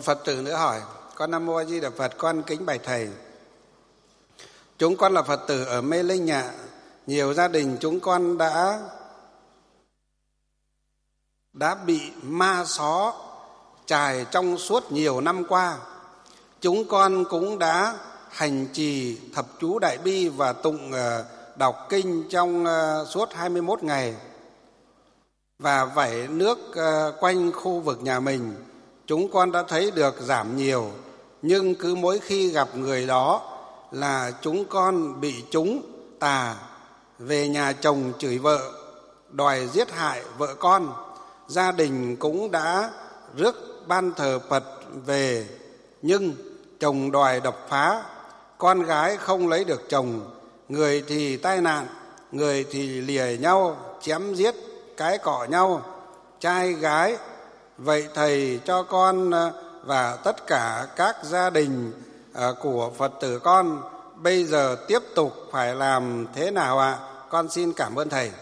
Một Phật tử nữa hỏi: con Nam Mô A Di Đà Phật, con kính bạch thầy. Chúng con là Phật tử ở Mê Linh ạ. Nhiều gia đình chúng con đã bị ma xó chài trong suốt nhiều năm qua. Chúng con cũng đã hành trì thập chú Đại Bi và tụng đọc kinh trong suốt 21 ngày. Và vẩy nước quanh khu vực nhà mình, chúng con đã thấy được giảm nhiều. Nhưng cứ mỗi khi gặp người đó là chúng con bị chúng tà, về nhà chồng chửi vợ, đòi giết hại vợ con. Gia đình cũng đã rước ban thờ Phật về, nhưng chồng đòi đập phá. Con gái không lấy được chồng, người thì tai nạn, người thì lìa nhau, chém giết, cái cọ nhau, trai gái. Vậy thầy cho con và tất cả các gia đình của Phật tử con bây giờ tiếp tục phải làm thế nào ạ? Con xin cảm ơn thầy.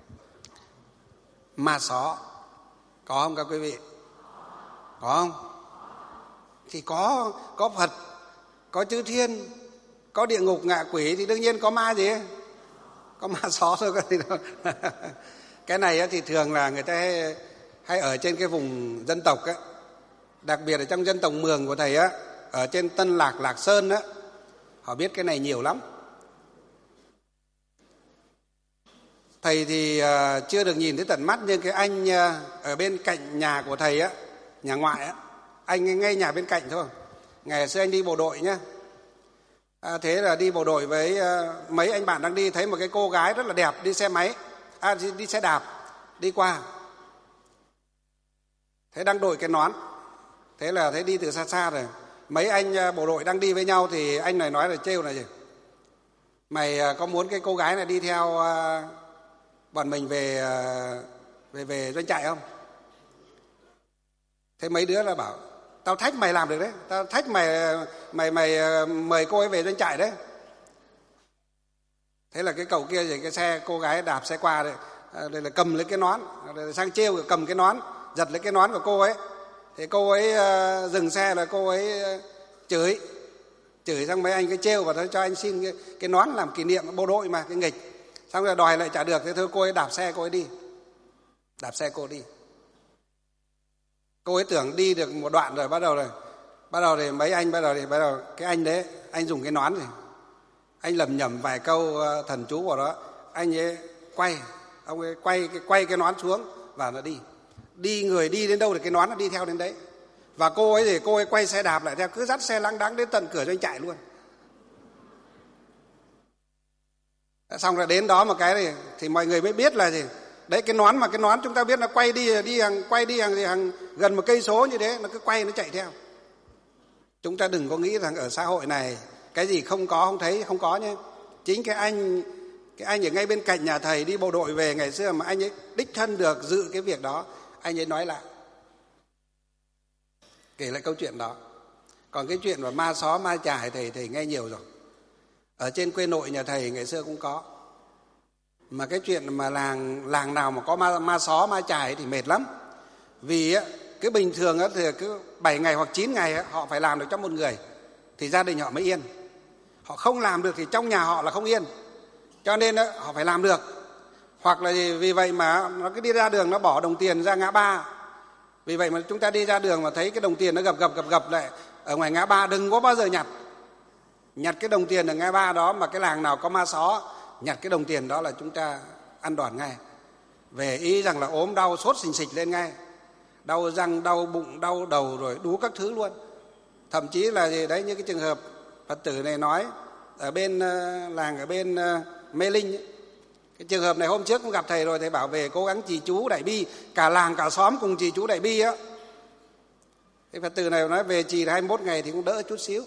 Ma xó có không các quý vị? Có không? Thì có Phật, có chư thiên, có địa ngục ngạ quỷ, thì đương nhiên có ma gì ấy? Có ma xó thôi, có gì đâu. Cái này thì thường là người ta hay ở trên cái vùng dân tộc ấy, đặc biệt ở trong dân tộc Mường của thầy á, ở trên Tân Lạc, Lạc Sơn á, họ biết cái này nhiều lắm. Thầy thì chưa được nhìn thấy tận mắt, nhưng cái anh ở bên cạnh nhà của thầy á, nhà ngoại á, anh ngay nhà bên cạnh thôi. Ngày xưa anh đi bộ đội nhá. Thế là đi bộ đội với mấy anh bạn đang đi, thấy một cái cô gái rất là đẹp đi xe máy, đi xe đạp đi qua. Thế đang đội cái nón. Thế là thấy đi từ xa xa rồi. Mấy anh bộ đội đang đi với nhau thì anh này nói là trêu là gì: mày có muốn cái cô gái này đi theo bọn mình về doanh trại không? Thế mấy đứa là bảo: tao thách mày làm được đấy, tao thách mày mời cô ấy về doanh trại đấy. Thế là cái cậu kia thì cái xe, cô gái đạp xe qua đây là cầm lấy cái nón, sang trêu cầm cái nón, giật lấy cái nón của cô ấy. Thì cô ấy dừng xe là cô ấy chửi sang mấy anh cái trêu và cho anh xin cái nón làm kỷ niệm bộ đội mà, cái nghịch. Xong rồi đòi lại trả được, thế thôi cô ấy đạp xe cô ấy đi. Đạp xe cô đi. Cô ấy tưởng đi được một đoạn rồi bắt đầu thì mấy anh bắt đầu cái anh đấy, anh dùng cái nón rồi, anh lẩm nhẩm vài câu thần chú vào đó, anh ấy ông ấy quay cái nón xuống và nó đi người đi đến đâu thì cái nón nó đi theo đến đấy. Và cô ấy thì cô ấy quay xe đạp lại theo, cứ dắt xe lăng đắng đến tận cửa doanh trại luôn. Xong rồi đến đó một cái thì mọi người mới biết là gì đấy, cái nón chúng ta biết là quay đi hàng gần 1 cây số như thế, nó cứ quay nó chạy theo. Chúng ta đừng có nghĩ rằng ở xã hội này cái gì không có không thấy, không có nhé. Chính cái anh ở ngay bên cạnh nhà thầy đi bộ đội về ngày xưa mà anh ấy đích thân được dự cái việc đó, anh ấy nói lại, kể lại câu chuyện đó. Còn cái chuyện mà ma xó ma chài thầy nghe nhiều rồi. Ở trên quê nội nhà thầy ngày xưa cũng có. Mà cái chuyện mà làng nào mà có ma xó ma chài thì mệt lắm. Vì cái bình thường thì cứ 7 ngày hoặc 9 ngày họ phải làm được cho một người thì gia đình họ mới yên. Họ không làm được thì trong nhà họ là không yên. Cho nên họ phải làm được. Hoặc là vì vậy mà nó cứ đi ra đường nó bỏ đồng tiền ra ngã ba. Vì vậy mà chúng ta đi ra đường mà thấy cái đồng tiền nó gập lại ở ngoài ngã ba, đừng có bao giờ nhặt cái đồng tiền ở ngã ba đó. Mà cái làng nào có ma xó, nhặt cái đồng tiền đó là chúng ta ăn đòn ngay. Về ý rằng là ốm đau sốt xình xịch lên ngay, đau răng, đau bụng, đau đầu rồi đủ các thứ luôn. Thậm chí là gì đấy, như cái trường hợp Phật tử này nói ở bên làng ở bên Mê Linh ấy. Cái trường hợp này hôm trước cũng gặp thầy rồi, thầy bảo về cố gắng trì chú Đại Bi, cả làng cả xóm cùng trì chú Đại Bi á. Cái Phật tử này nói về trì 21 ngày thì cũng đỡ chút xíu.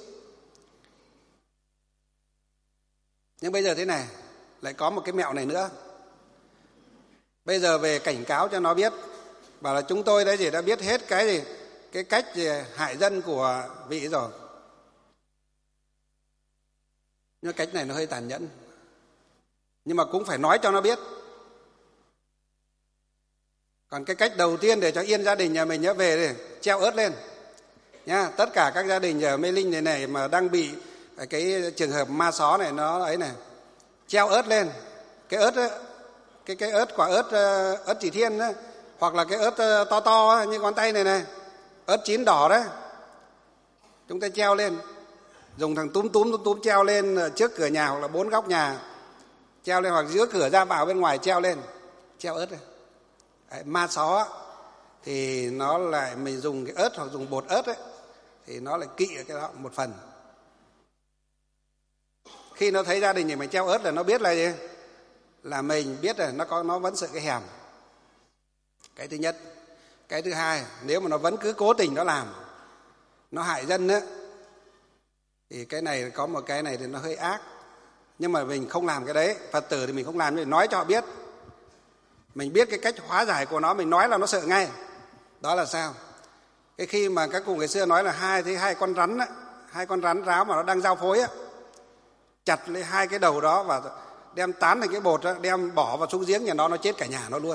Nhưng bây giờ thế này, lại có một cái mẹo này nữa. Bây giờ về cảnh cáo cho nó biết, bảo là chúng tôi đấy đã biết hết cái cách hại dân của vị rồi. Nhưng cách này nó hơi tàn nhẫn, nhưng mà cũng phải nói cho nó biết. Còn cái cách đầu tiên để cho yên gia đình nhà mình nhớ về thì treo ớt lên. nhá. Tất cả các gia đình ở Mê Linh này mà đang bị cái trường hợp ma só này, nó ấy này, treo ớt lên. Cái ớt ấy, cái ớt, quả ớt, ớt chỉ thiên ấy, hoặc là cái ớt to to ấy, như ngón tay này, ớt chín đỏ đấy, chúng ta treo lên, dùng thằng túm treo lên trước cửa nhà hoặc là 4 góc nhà, treo lên, hoặc giữa cửa ra vào bên ngoài treo lên, treo ớt này. Đấy, ma só thì nó lại, mình dùng cái ớt hoặc dùng bột ớt ấy, thì nó lại kỵ cái đó một phần. Khi nó thấy gia đình thì mình treo ớt là nó biết là gì, là mình biết là nó vẫn sợ cái hèm. Cái thứ nhất. Cái thứ hai, nếu mà nó vẫn cứ cố tình nó làm, nó hại dân á, thì cái này có một cái này thì nó hơi ác. Nhưng mà mình không làm cái đấy, Phật tử thì mình không làm, mình nói cho họ biết. Mình biết cái cách hóa giải của nó, mình nói là nó sợ ngay. Đó là sao? Cái khi mà các cụ ngày xưa nói là hai con rắn á, 2 con rắn ráo mà nó đang giao phối á, chặt lấy 2 cái đầu đó và đem tán thành cái bột đó, đem bỏ vào xuống giếng nhà nó chết cả nhà nó luôn.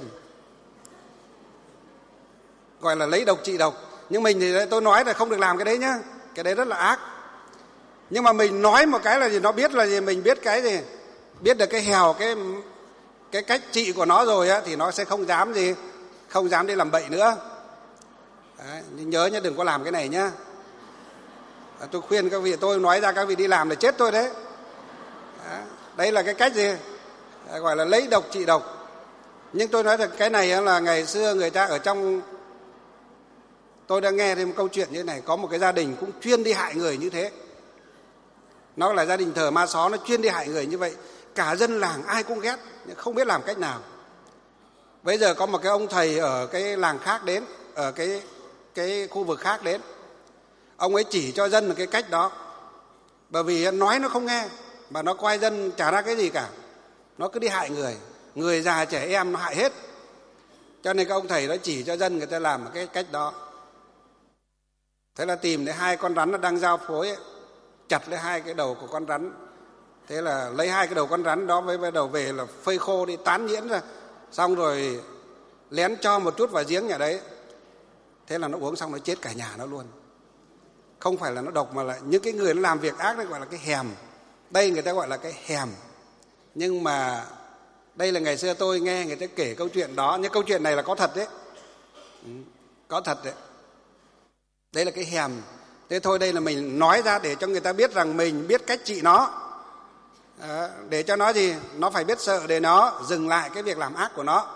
Gọi là lấy độc trị độc. Nhưng mình thì tôi nói là không được làm cái đấy nhá, cái đấy rất là ác. Nhưng mà mình nói một cái là gì, nó biết là gì, mình biết cái gì, biết được cái hèo, cái cách trị của nó rồi á, thì nó sẽ không dám gì, không dám đi làm bậy nữa. Đấy, nhớ nhá, đừng có làm cái này nhá. Tôi khuyên các vị, tôi nói ra các vị đi làm là chết tôi đấy. Đấy là cái cách gì, gọi là lấy độc trị độc. Nhưng tôi nói thật, cái này là ngày xưa người ta ở trong, tôi đã nghe thêm một câu chuyện như thế này. Có một cái gia đình cũng chuyên đi hại người như thế. Nó là gia đình thờ ma só, nó chuyên đi hại người như vậy. Cả dân làng ai cũng ghét, không biết làm cách nào. Bây giờ có một cái ông thầy ở cái làng khác đến, ở cái khu vực khác đến. Ông ấy chỉ cho dân một cái cách đó. Bởi vì nói nó không nghe, mà nó coi dân chả ra cái gì cả. Nó cứ đi hại người, người già trẻ em nó hại hết. Cho nên các ông thầy nó chỉ cho dân người ta làm một cái cách đó. Thế là tìm thấy 2 con rắn nó đang giao phối ấy, chặt lấy 2 cái đầu của con rắn. Thế là lấy 2 cái đầu con rắn đó với đầu về là phơi khô đi, tán nhuyễn ra, xong rồi lén cho một chút vào giếng nhà đấy. Thế là nó uống xong nó chết cả nhà nó luôn. Không phải là nó độc, mà là những cái người nó làm việc ác, nó gọi là cái hèm. Đây người ta gọi là cái hèm. Nhưng mà đây là ngày xưa tôi nghe người ta kể câu chuyện đó, nhưng câu chuyện này là có thật đấy. Có thật đấy. Đấy là cái hèm. Thế thôi, đây là mình nói ra để cho người ta biết rằng mình biết cách trị nó. Để cho nó gì, nó phải biết sợ để nó dừng lại cái việc làm ác của nó.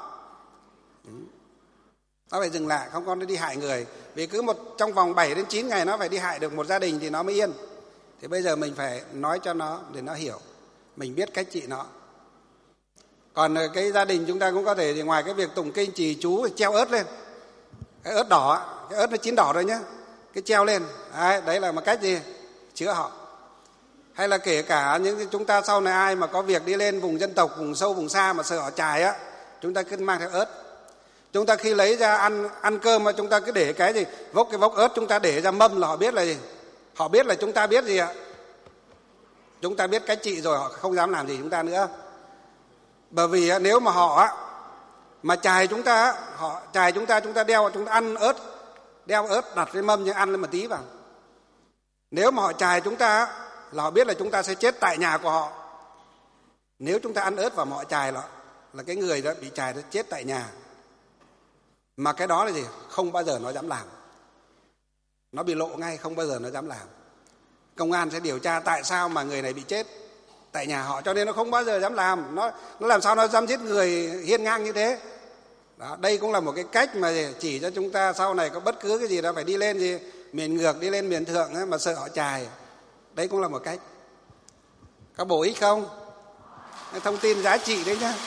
Nó phải dừng lại, không có nó đi hại người. Vì cứ trong vòng 7 đến 9 ngày nó phải đi hại được một gia đình thì nó mới yên. Thì bây giờ mình phải nói cho nó để nó hiểu, mình biết cách trị nó. Còn cái gia đình chúng ta cũng có thể thì ngoài cái việc tụng kinh trì chú treo ớt lên. Cái ớt đỏ, cái ớt nó chín đỏ rồi nhá, cái treo lên. Đấy là một cách gì, chữa họ. Hay là kể cả những chúng ta sau này ai mà có việc đi lên vùng dân tộc, vùng sâu vùng xa mà sợ họ chài á, chúng ta cứ mang theo ớt. Chúng ta khi lấy ra ăn cơm mà chúng ta cứ để cái gì, cái vốc ớt chúng ta để ra mâm là họ biết là gì. Họ biết là chúng ta biết gì ạ? Chúng ta biết cách trị rồi, họ không dám làm gì chúng ta nữa. Bởi vì nếu mà họ mà chài chúng ta, họ chài chúng ta đeo, chúng ta ăn ớt, đeo ớt đặt lên mâm nhưng ăn lên một tí vào. Nếu mà họ chài chúng ta là họ biết là chúng ta sẽ chết tại nhà của họ. Nếu chúng ta ăn ớt vào mà họ chài là cái người đó bị chài đó chết tại nhà. Mà cái đó là gì? Không bao giờ nó dám làm. Nó bị lộ ngay, không bao giờ nó dám làm. Công an sẽ điều tra tại sao mà người này bị chết tại nhà họ, cho nên nó không bao giờ dám làm. Nó làm sao nó dám giết người hiên ngang như thế. Đó, đây cũng là một cái cách mà chỉ cho chúng ta sau này có bất cứ cái gì đó phải đi lên gì miền ngược, đi lên miền thượng ấy, mà sợ họ chài. Đấy cũng là một cách. Có bổ ích không? Thông tin giá trị đấy nhá.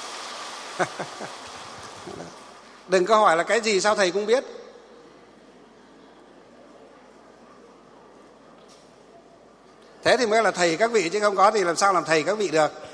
Đừng có hỏi là cái gì sao thầy cũng biết. Thế thì mới là thầy các vị, chứ không có thì làm sao làm thầy các vị được.